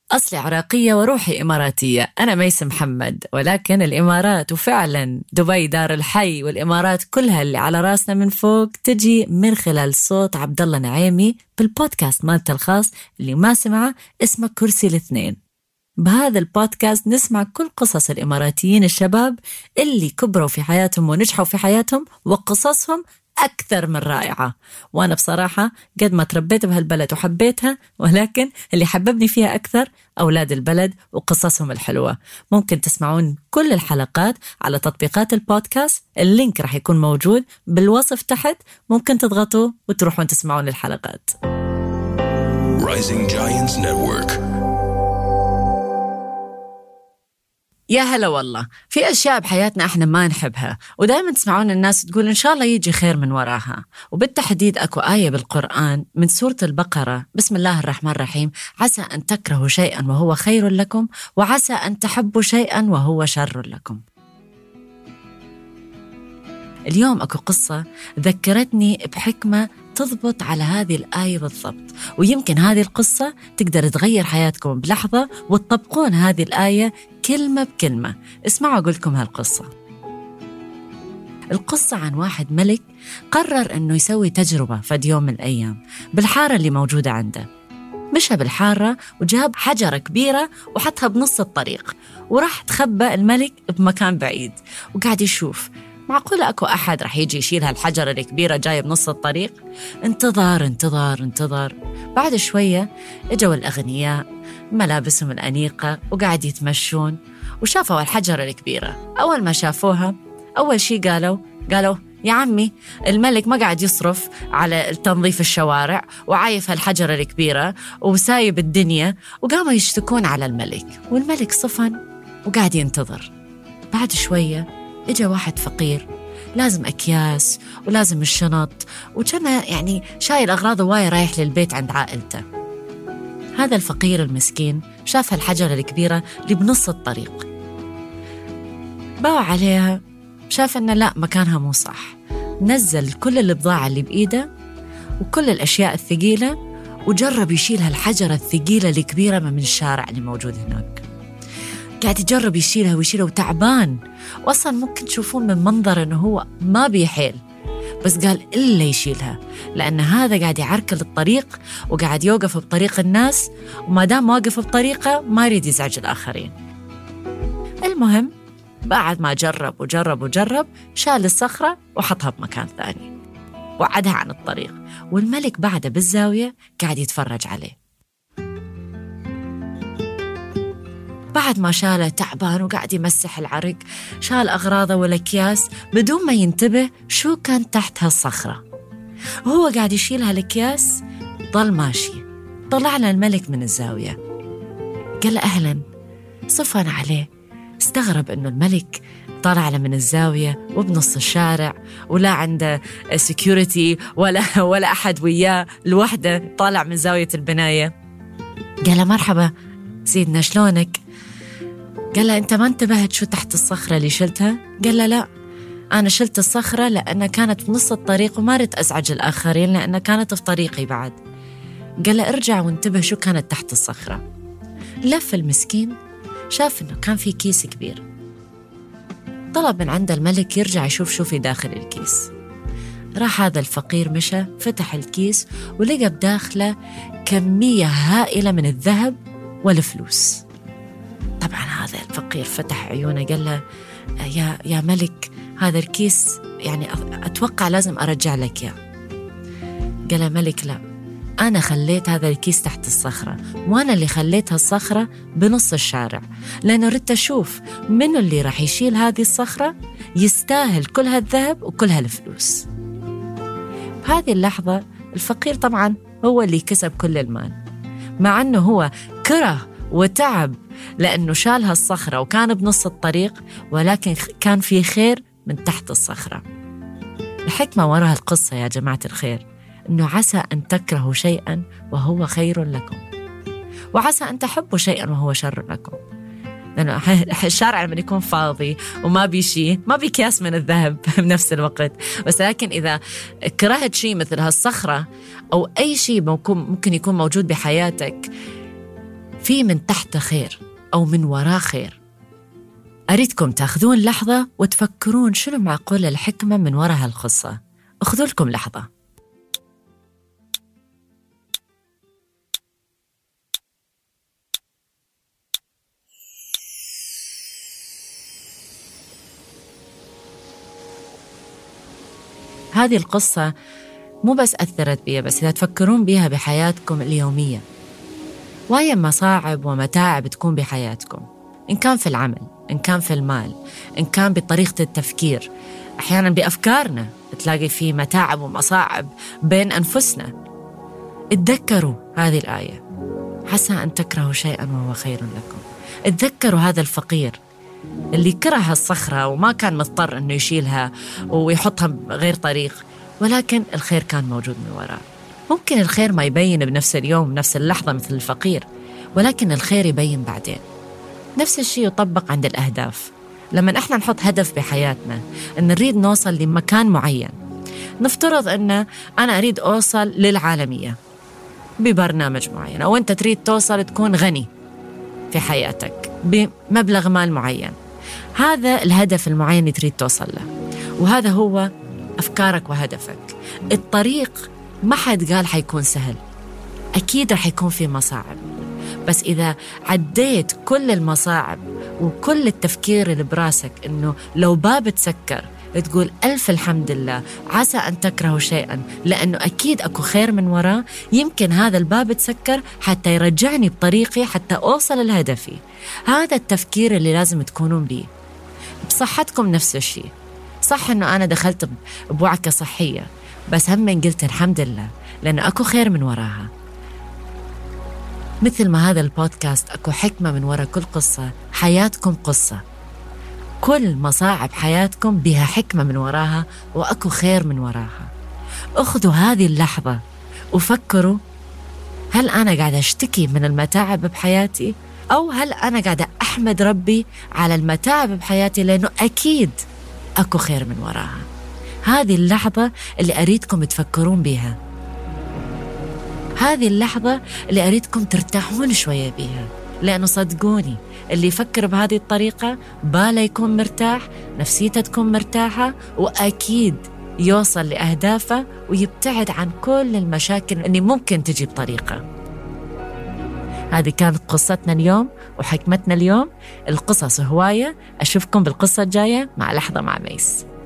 أصلي عراقية وروحي إماراتية. أنا ميس محمد، ولكن الإمارات وفعلا دبي دار الحي والإمارات كلها اللي على راسنا من فوق تجي من خلال صوت عبد الله نعيمي بالبودكاست مالته الخاص اللي ما سمعه اسمه كرسي الاثنين. بهذا البودكاست نسمع كل قصص الإماراتيين الشباب اللي كبروا في حياتهم ونجحوا في حياتهم، وقصصهم أكثر من رائعة. وأنا بصراحة قد ما تربيت بهالبلد وحبيتها، ولكن اللي حببني فيها أكثر أولاد البلد وقصصهم الحلوة. ممكن تسمعون كل الحلقات على تطبيقات البودكاست، اللينك راح يكون موجود بالوصف تحت، ممكن تضغطوا وتروحون تسمعون الحلقات. Rising Giants Network. يا هلا والله. في أشياء بحياتنا إحنا ما نحبها، ودائما تسمعون الناس تقول إن شاء الله يجي خير من وراها. وبالتحديد أكو آية بالقرآن من سورة البقرة، بسم الله الرحمن الرحيم: عسى أن تكرهوا شيئا وهو خير لكم، وعسى أن تحبوا شيئا وهو شر لكم. اليوم أكو قصة ذكرتني بحكمة تضبط على هذه الآية بالضبط، ويمكن هذه القصة تقدر تغير حياتكم بلحظة وتطبقون هذه الآية كلمة بكلمة. اسمعوا أقول لكم هالقصة. القصة عن واحد ملك قرر أنه يسوي تجربة في يوم من الأيام بالحارة اللي موجودة عنده. مشى بالحارة وجاب حجرة كبيرة وحطها بنص الطريق، وراح تخبى الملك بمكان بعيد وقاعد يشوف معقولة أكو أحد رح يجي يشيل هالحجرة الكبيرة جاية بنص الطريق. انتظر. بعد شوية اجوا الأغنياء ملابسهم الأنيقة وقاعد يتمشون، وشافوا الحجرة الكبيرة. أول ما شافوها أول شي قالوا يا عمي، الملك ما قاعد يصرف على تنظيف الشوارع وعايف هالحجرة الكبيرة وسايب الدنيا، وقاموا يشتكون على الملك. والملك صفن وقاعد ينتظر. بعد شوية إجا واحد فقير لازم أكياس ولازم الشنط، وكان يعني شايل أغراضه واي رايح للبيت عند عائلته. هذا الفقير المسكين شاف هالحجرة الكبيرة اللي بنص الطريق، باع عليها، شاف أنه لا، مكانها مو صح. نزل كل البضاعة اللي بإيده وكل الأشياء الثقيلة وجرب يشيل هالحجرة الثقيلة الكبيرة من الشارع اللي موجود هناك. قاعد يجرب يشيلها وتعبان، وأصلا ممكن تشوفون من منظر أنه هو ما بيحيل، بس قال إلا يشيلها، لأن هذا قاعد يعركل الطريق وقاعد يوقف بطريق الناس، وما دام واقف بطريقه ما يريد يزعج الآخرين. المهم بعد ما جرب شال الصخرة وحطها بمكان ثاني وعدها عن الطريق، والملك بعده بالزاوية قاعد يتفرج عليه. بعد ما شاله تعبان وقاعد يمسح العرق، شال أغراضه والأكياس بدون ما ينتبه شو كان تحت هالصخرة. وهو قاعد يشيل هالأكياس ضل ماشي. طلع له الملك من الزاوية، قال له أهلا. صفن عليه، استغرب إنه الملك طلع له من الزاوية وبنص الشارع، ولا عنده سيكوريتي ولا أحد وياه، لوحده طالع من زاوية البناية. قال له مرحبا سيدنا، شلونك؟ قال له أنت ما انتبهت شو تحت الصخرة اللي شلتها؟ قال له لا، أنا شلت الصخرة لأنها كانت في نص الطريق وما ريت أزعج الآخرين لأنها كانت في طريقي بعد. قال له ارجع وانتبه شو كانت تحت الصخرة. لف المسكين، شاف إنه كان في كيس كبير. طلب من عند الملك يرجع يشوف شو في داخل الكيس. راح هذا الفقير مشى، فتح الكيس ولقى بداخله كمية هائلة من الذهب والفلوس. طبعا هذا الفقير فتح عيونه، قال له يا ملك، هذا الكيس يعني أتوقع لازم أرجع لك إياه. قال له ملك لا، أنا خليت هذا الكيس تحت الصخرة، وأنا اللي خليت هالصخرة بنص الشارع، لأنه ردت أشوف منو اللي راح يشيل هذه الصخرة يستاهل كل هالذهب وكل هالفلوس. بهذه اللحظة الفقير طبعا هو اللي كسب كل المال، مع أنه هو كره وتعب لأنه شال هالصخرة وكان بنص الطريق، ولكن كان في خير من تحت الصخرة. الحكمة وراء القصة يا جماعة الخير أنه عسى أن تكرهوا شيئا وهو خير لكم، وعسى أن تحبوا شيئا وهو شر لكم. لأنه الشارع لما يكون فاضي وما بيشي ما بيكياس من الذهب بنفس الوقت، بس لكن إذا كرهت شيء مثل هالصخرة أو أي شيء ممكن يكون موجود بحياتك في من تحت خير أو من وراء خير. أريدكم تأخذون لحظة وتفكرون شنو معقول الحكمة من وراء هالقصة. أخذوا لكم لحظة. هذه القصة مو بس أثرت بي، بس إذا تفكرون بيها بحياتكم اليومية، وهي مصاعب ومتاعب تكون بحياتكم، إن كان في العمل، إن كان في المال، إن كان بطريقة التفكير، أحيانا بأفكارنا تلاقي فيه متاعب ومصاعب بين أنفسنا. اتذكروا هذه الآية: عسى أن تكرهوا شيئا وهو خير لكم. اتذكروا هذا الفقير اللي كره الصخرة وما كان مضطر أنه يشيلها ويحطها بغير طريق، ولكن الخير كان موجود من وراء. ممكن الخير ما يبين بنفس اليوم بنفس اللحظة مثل الفقير، ولكن الخير يبين بعدين. نفس الشيء يطبق عند الأهداف. لما احنا نحط هدف بحياتنا أن نريد نوصل لمكان معين، نفترض أن أنا أريد أوصل للعالمية ببرنامج معين، أو أنت تريد توصل تكون غني في حياتك بمبلغ مال معين. هذا الهدف المعين اللي تريد توصل له، وهذا هو أفكارك وهدفك. الطريق ما حد قال حيكون سهل، أكيد رح يكون في مصاعب، بس إذا عديت كل المصاعب وكل التفكير اللي براسك إنه لو باب تسكر تقول ألف الحمد لله، عسى أن تكرهوا شيئا لأنه أكيد أكو خير من وراه، يمكن هذا الباب تسكر حتى يرجعني بطريقي حتى أوصل لهدفي. هذا التفكير اللي لازم تكونون بيه. بصحتكم نفس الشيء. صح إنه أنا دخلت بوعكة صحية، بس هم من قلت الحمد لله لأنه أكو خير من وراها. مثل ما هذا البودكاست أكو حكمة من وراء كل قصة، حياتكم قصة. كل مصاعب حياتكم بها حكمة من وراها وأكو خير من وراها. أخذوا هذه اللحظة وفكروا: هل أنا قاعدة أشتكي من المتاعب بحياتي، أو هل أنا قاعدة أحمد ربي على المتاعب بحياتي لأنه أكيد أكو خير من وراها؟ هذه اللحظة اللي أريدكم تفكرون بها، هذه اللحظة اللي أريدكم ترتاحون شوية بها، لأنه صدقوني اللي يفكر بهذه الطريقة باله يكون مرتاح، نفسيته تكون مرتاحة، وأكيد يوصل لأهدافه ويبتعد عن كل المشاكل اللي ممكن تجي بطريقة. هذه كانت قصتنا اليوم وحكمتنا اليوم. القصص هواية. أشوفكم بالقصة الجاية مع لحظة مع ميس.